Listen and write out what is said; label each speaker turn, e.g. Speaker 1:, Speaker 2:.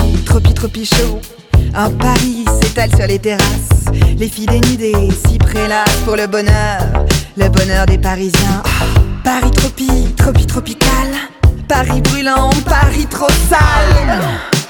Speaker 1: tropi chaud. Un Paris s'étale sur les terrasses, les filles dénudées s'y prélassent pour le bonheur des Parisiens. Paris tropical, Paris brûlant, Paris trop sale.